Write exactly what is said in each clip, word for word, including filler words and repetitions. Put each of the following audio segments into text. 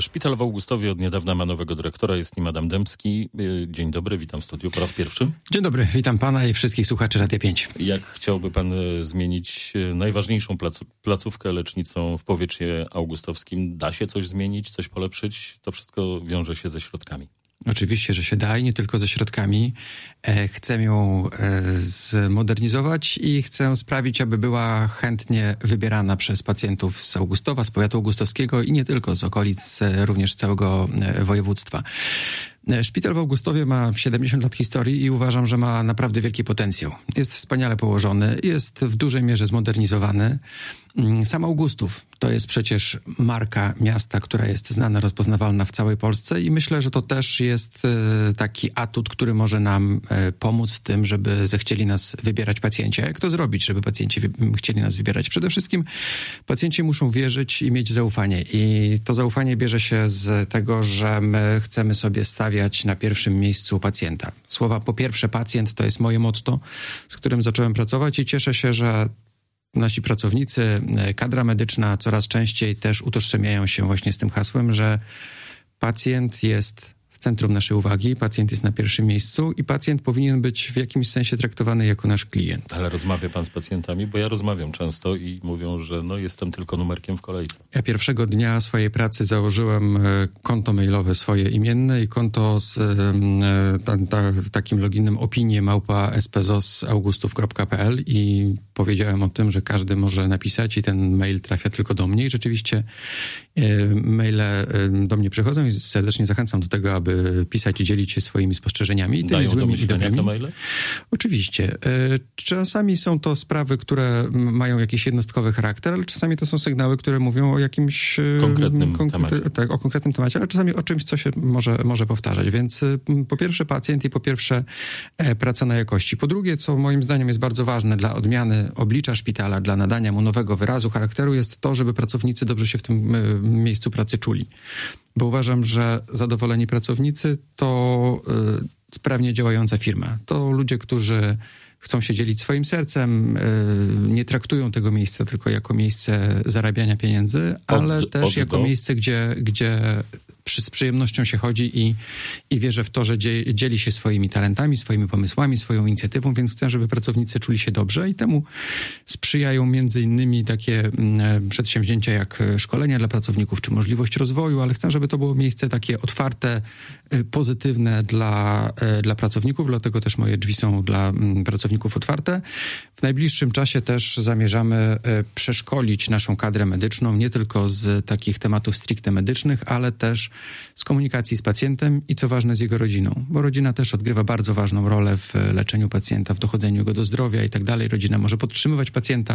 Szpital w Augustowie od niedawna ma nowego dyrektora, jest nim Adam Dębski. Dzień dobry, witam w studiu po raz pierwszy. Dzień dobry, witam pana i wszystkich słuchaczy Radia pięć. Jak chciałby pan zmienić najważniejszą placu, placówkę lecznicą w powiecie augustowskim? Da się coś zmienić, coś polepszyć? To wszystko wiąże się ze środkami. Oczywiście, że się da i nie tylko ze środkami. E, chcę ją e, zmodernizować i chcę sprawić, aby była chętnie wybierana przez pacjentów z Augustowa, z powiatu augustowskiego i nie tylko z okolic, e, również z całego e, województwa. Szpital w Augustowie ma siedemdziesiąt lat historii i uważam, że ma naprawdę wielki potencjał. Jest wspaniale położony, jest w dużej mierze zmodernizowany. Sam Augustów to jest przecież marka miasta, która jest znana, rozpoznawalna w całej Polsce i myślę, że to też jest taki atut, który może nam pomóc w tym, żeby zechcieli nas wybierać pacjenci. A jak to zrobić, żeby pacjenci chcieli nas wybierać? Przede wszystkim pacjenci muszą wierzyć i mieć zaufanie i to zaufanie bierze się z tego, że my chcemy sobie stawiać na pierwszym miejscu pacjenta. Słowa po pierwsze pacjent to jest moje motto, z którym zacząłem pracować i cieszę się, że nasi pracownicy, kadra medyczna coraz częściej też utożsamiają się właśnie z tym hasłem, że pacjent jest w centrum naszej uwagi, pacjent jest na pierwszym miejscu i pacjent powinien być w jakimś sensie traktowany jako nasz klient. Ale rozmawia pan z pacjentami? Bo ja rozmawiam często i mówią, że no jestem tylko numerkiem w kolejce. Ja pierwszego dnia swojej pracy założyłem konto mailowe swoje imienne i konto z ta, ta, takim loginem opinie małpa spzos augustów kropka p l i powiedziałem o tym, że każdy może napisać i ten mail trafia tylko do mnie i rzeczywiście e, maile do mnie przychodzą i serdecznie zachęcam do tego, aby pisać i dzielić się swoimi spostrzeżeniami. Dają złymi do myślenia te maile? Oczywiście. Czasami są to sprawy, które mają jakiś jednostkowy charakter, ale czasami to są sygnały, które mówią o jakimś konkretnym konk- temacie. Tak, o konkretnym temacie, ale czasami o czymś, co się może, może powtarzać. Więc po pierwsze pacjent i po pierwsze praca na jakości. Po drugie, co moim zdaniem jest bardzo ważne dla odmiany oblicza szpitala, dla nadania mu nowego wyrazu, charakteru, jest to, żeby pracownicy dobrze się w tym miejscu pracy czuli. Bo uważam, że zadowoleni pracownicy to y, sprawnie działająca firma. To ludzie, którzy chcą się dzielić swoim sercem, y, nie traktują tego miejsca tylko jako miejsce zarabiania pieniędzy, ale od, też od jako do. miejsce, gdzie, gdzie przy, z przyjemnością się chodzi i, i wierzę w to, że dzie, dzieli się swoimi talentami, swoimi pomysłami, swoją inicjatywą, więc chcę, żeby pracownicy czuli się dobrze i temu sprzyjają między innymi takie m, przedsięwzięcia jak szkolenia dla pracowników, czy możliwość rozwoju, ale chcę, żeby to było miejsce takie otwarte, pozytywne dla, dla pracowników, dlatego też moje drzwi są dla m, pracowników otwarte. W najbliższym czasie też zamierzamy e, przeszkolić naszą kadrę medyczną, nie tylko z takich tematów stricte medycznych, ale też z komunikacji z pacjentem i co ważne z jego rodziną, bo rodzina też odgrywa bardzo ważną rolę w leczeniu pacjenta, w dochodzeniu go do zdrowia i tak dalej. Rodzina może podtrzymywać pacjenta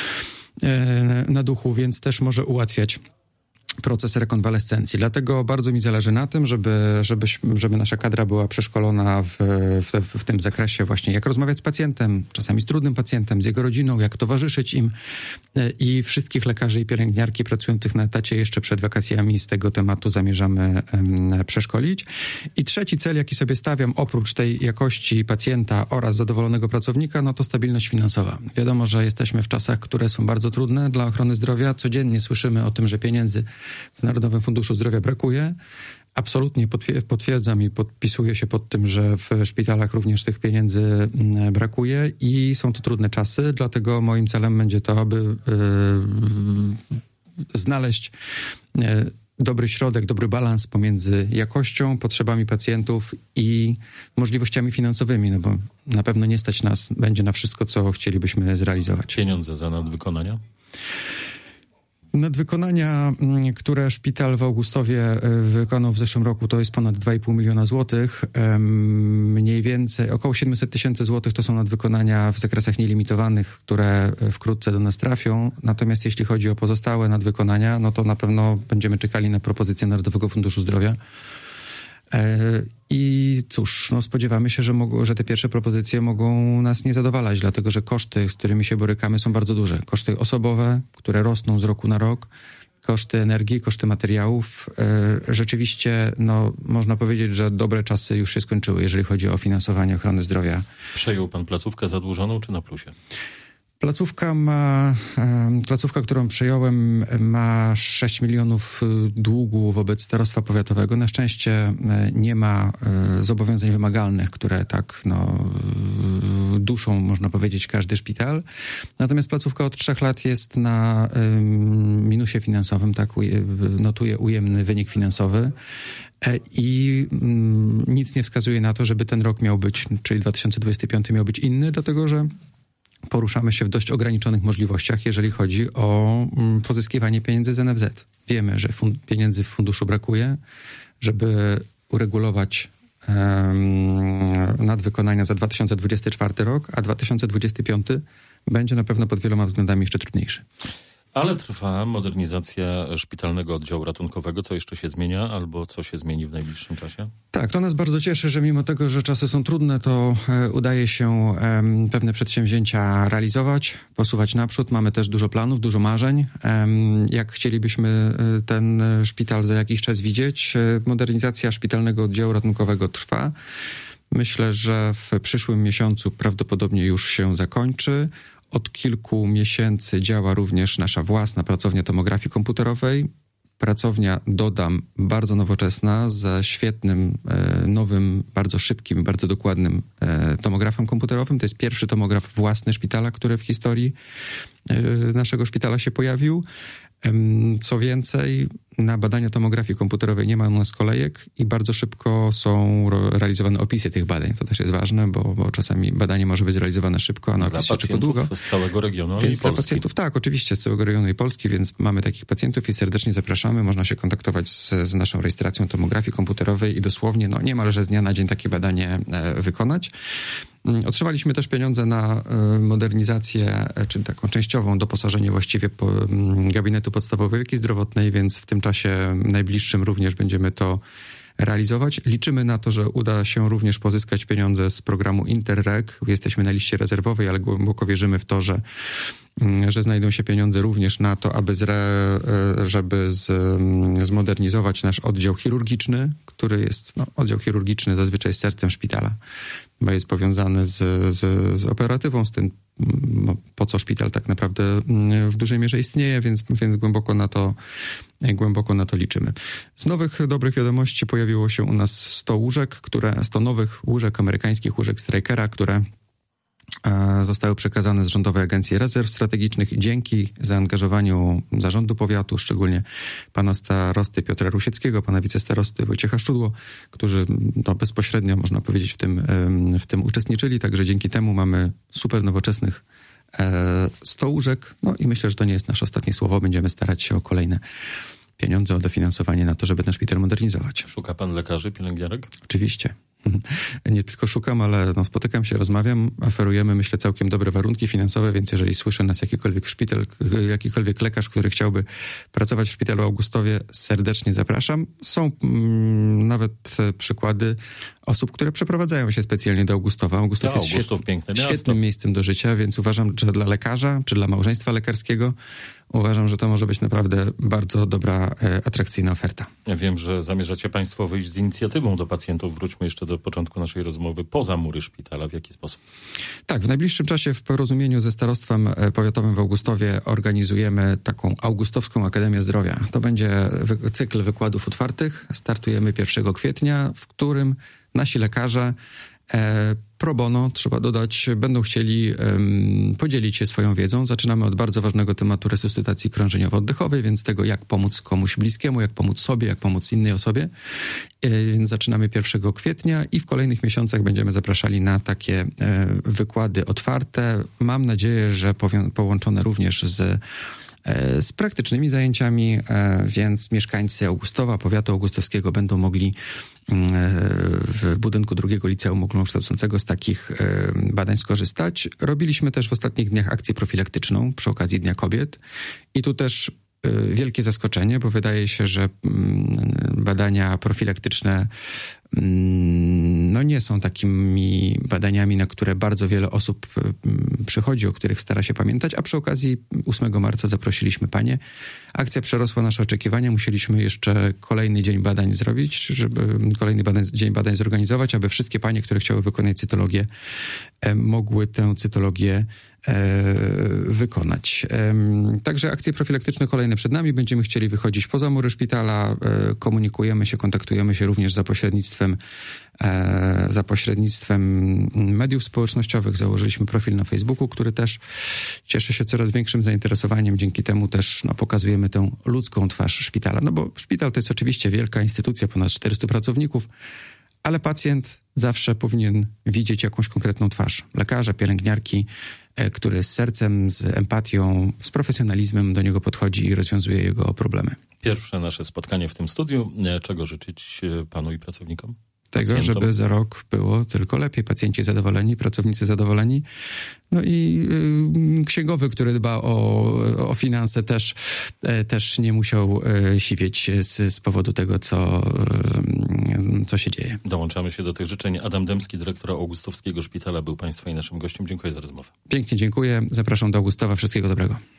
e, na duchu, więc też może ułatwiać proces rekonwalescencji. Dlatego bardzo mi zależy na tym, żeby, żeby, żeby nasza kadra była przeszkolona w, w, w tym zakresie właśnie, jak rozmawiać z pacjentem, czasami z trudnym pacjentem, z jego rodziną, jak towarzyszyć im i wszystkich lekarzy i pielęgniarki pracujących na etacie jeszcze przed wakacjami z tego tematu zamierzamy um, przeszkolić. I trzeci cel, jaki sobie stawiam, oprócz tej jakości pacjenta oraz zadowolonego pracownika, no to stabilność finansowa. Wiadomo, że jesteśmy w czasach, które są bardzo trudne dla ochrony zdrowia. Codziennie słyszymy o tym, że pieniędzy w Narodowym Funduszu Zdrowia brakuje. Absolutnie potwierdzam i podpisuję się pod tym, że w szpitalach również tych pieniędzy brakuje i są to trudne czasy, dlatego moim celem będzie to, aby yy, znaleźć yy, dobry środek, dobry balans pomiędzy jakością, potrzebami pacjentów i możliwościami finansowymi, no bo na pewno nie stać nas będzie na wszystko, co chcielibyśmy zrealizować. Pieniądze za nadwykonania? Nadwykonania, które szpital w Augustowie wykonał w zeszłym roku, to jest ponad dwa i pół miliona złotych. Mniej więcej około siedemset tysięcy złotych to są nadwykonania w zakresach nielimitowanych, które wkrótce do nas trafią. Natomiast jeśli chodzi o pozostałe nadwykonania, no to na pewno będziemy czekali na propozycję Narodowego Funduszu Zdrowia. I cóż, no spodziewamy się, że, mogą, że te pierwsze propozycje mogą nas nie zadowalać, dlatego że koszty, z którymi się borykamy, są bardzo duże. Koszty osobowe, które rosną z roku na rok, koszty energii, koszty materiałów. Rzeczywiście, no, można powiedzieć, że dobre czasy już się skończyły, jeżeli chodzi o finansowanie ochrony zdrowia. Przejął pan placówkę zadłużoną czy na plusie? Placówka ma, placówka, którą przejąłem, ma sześć milionów długu wobec starostwa powiatowego. Na szczęście nie ma zobowiązań wymagalnych, które tak no, duszą, można powiedzieć, każdy szpital. Natomiast placówka od trzech lat jest na minusie finansowym, tak notuje ujemny wynik finansowy. I nic nie wskazuje na to, żeby ten rok miał być, czyli dwa tysiące dwudziesty piąty miał być inny, dlatego że poruszamy się w dość ograniczonych możliwościach, jeżeli chodzi o pozyskiwanie pieniędzy z N F Z. Wiemy, że fund- pieniędzy w funduszu brakuje, żeby uregulować um, nadwykonania za dwa tysiące dwudziesty czwarty rok, a dwa tysiące dwudziesty piąty będzie na pewno pod wieloma względami jeszcze trudniejszy. Ale trwa modernizacja szpitalnego oddziału ratunkowego. Co jeszcze się zmienia albo co się zmieni w najbliższym czasie? Tak, to nas bardzo cieszy, że mimo tego, że czasy są trudne, to e, udaje się e, pewne przedsięwzięcia realizować, posuwać naprzód. Mamy też dużo planów, dużo marzeń. E, jak chcielibyśmy e, ten szpital za jakiś czas widzieć? E, modernizacja szpitalnego oddziału ratunkowego trwa. Myślę, że w przyszłym miesiącu prawdopodobnie już się zakończy. Od kilku miesięcy działa również nasza własna pracownia tomografii komputerowej. Pracownia, dodam, bardzo nowoczesna, ze świetnym, e, nowym, bardzo szybkim, bardzo dokładnym e, tomografem komputerowym. To jest pierwszy tomograf własny szpitala, który w historii e, naszego szpitala się pojawił. Co więcej, na badania tomografii komputerowej nie ma u nas kolejek i bardzo szybko są realizowane opisy tych badań. To też jest ważne, bo, bo czasami badanie może być realizowane szybko, a na opis się czeka długo. Z całego regionu, ale więc i dla Polski. pacjentów, tak, oczywiście z całego regionu i Polski, więc mamy takich pacjentów i serdecznie zapraszamy. Można się kontaktować z, z naszą rejestracją tomografii komputerowej i dosłownie, no niemalże z dnia na dzień takie badanie e, wykonać. Otrzymaliśmy też pieniądze na modernizację, czy taką częściową doposażenie właściwie po gabinetu podstawowej opieki zdrowotnej, więc w tym czasie najbliższym również będziemy to realizować. Liczymy na to, że uda się również pozyskać pieniądze z programu Interreg. Jesteśmy na liście rezerwowej, ale głęboko wierzymy w to, że, że znajdą się pieniądze również na to, aby zre, żeby z, zmodernizować nasz oddział chirurgiczny, który jest, no, oddział chirurgiczny zazwyczaj z sercem szpitala, bo jest powiązany z, z, z operatywą, z tym, po co szpital tak naprawdę w dużej mierze istnieje, więc, więc głęboko na to, głęboko na to liczymy. Z nowych dobrych wiadomości pojawiło się u nas sto łóżek, które, sto nowych łóżek, amerykańskich łóżek Strykera, które zostały przekazane z Rządowej Agencji Rezerw Strategicznych i dzięki zaangażowaniu zarządu powiatu, szczególnie pana starosty Piotra Rusieckiego, pana wicestarosty Wojciecha Szczudło, którzy no, bezpośrednio, można powiedzieć, w tym, w tym uczestniczyli, także dzięki temu mamy super nowoczesnych sto łóżek, no i myślę, że to nie jest nasze ostatnie słowo, będziemy starać się o kolejne pieniądze, o dofinansowanie na to, żeby ten szpital modernizować. Szuka pan lekarzy, pielęgniarek? Oczywiście. Nie tylko szukam, ale no, spotykam się, rozmawiam, oferujemy, myślę, całkiem dobre warunki finansowe, więc jeżeli słyszy nas jakikolwiek szpital, jakikolwiek lekarz, który chciałby pracować w szpitalu Augustowie, serdecznie zapraszam. Są mm, nawet przykłady osób, które przeprowadzają się specjalnie do Augustowa. Augustów to jest Augustów, świet, piękne miasto. świetnym miejscem do życia, więc uważam, że dla lekarza, czy dla małżeństwa lekarskiego, uważam, że to może być naprawdę bardzo dobra, e, atrakcyjna oferta. Ja wiem, że zamierzacie państwo wyjść z inicjatywą do pacjentów. Wróćmy jeszcze do początku naszej rozmowy. Poza mury szpitala. W jaki sposób? Tak, w najbliższym czasie w porozumieniu ze Starostwem Powiatowym w Augustowie organizujemy taką Augustowską Akademię Zdrowia. To będzie wy- cykl wykładów otwartych. Startujemy pierwszego kwietnia, w którym nasi lekarze e, pro bono, trzeba dodać, będą chcieli um, podzielić się swoją wiedzą. Zaczynamy od bardzo ważnego tematu resuscytacji krążeniowo-oddechowej, więc tego, jak pomóc komuś bliskiemu, jak pomóc sobie, jak pomóc innej osobie. E, więc zaczynamy pierwszego kwietnia i w kolejnych miesiącach będziemy zapraszali na takie e, wykłady otwarte. Mam nadzieję, że powią- połączone również z z praktycznymi zajęciami, więc mieszkańcy Augustowa, powiatu augustowskiego będą mogli w budynku drugiego liceum ogólnokształcącego z takich badań skorzystać. Robiliśmy też w ostatnich dniach akcję profilaktyczną przy okazji Dnia Kobiet i tu też wielkie zaskoczenie, bo wydaje się, że badania profilaktyczne no nie są takimi badaniami, na które bardzo wiele osób przychodzi, o których stara się pamiętać, a przy okazji ósmego marca zaprosiliśmy panie. Akcja przerosła nasze oczekiwania, musieliśmy jeszcze kolejny dzień badań zrobić, żeby kolejny badań, dzień badań zorganizować, aby wszystkie panie, które chciały wykonać cytologię, mogły tę cytologię wykonać. Także akcje profilaktyczne kolejne przed nami. Będziemy chcieli wychodzić poza mury szpitala. Komunikujemy się, kontaktujemy się również za pośrednictwem za pośrednictwem mediów społecznościowych. Założyliśmy profil na Facebooku, który też cieszy się coraz większym zainteresowaniem. Dzięki temu też no, pokazujemy tę ludzką twarz szpitala. No bo szpital to jest oczywiście wielka instytucja, ponad czterystu pracowników, ale pacjent zawsze powinien widzieć jakąś konkretną twarz. Lekarza, pielęgniarki, który z sercem, z empatią, z profesjonalizmem do niego podchodzi i rozwiązuje jego problemy. Pierwsze nasze spotkanie w tym studiu. Czego życzyć panu i pracownikom? Tego, pacjentom? Żeby za rok było tylko lepiej. Pacjenci zadowoleni, pracownicy zadowoleni. No i y, księgowy, który dba o, o finanse, też, y, też nie musiał y, siwieć z, z powodu tego, co, y, co się dzieje. Dołączamy się do tych życzeń. Adam Dębski, dyrektor Augustowskiego Szpitala, był państwa i naszym gościem. Dziękuję za rozmowę. Pięknie dziękuję. Zapraszam do Augustowa. Wszystkiego dobrego.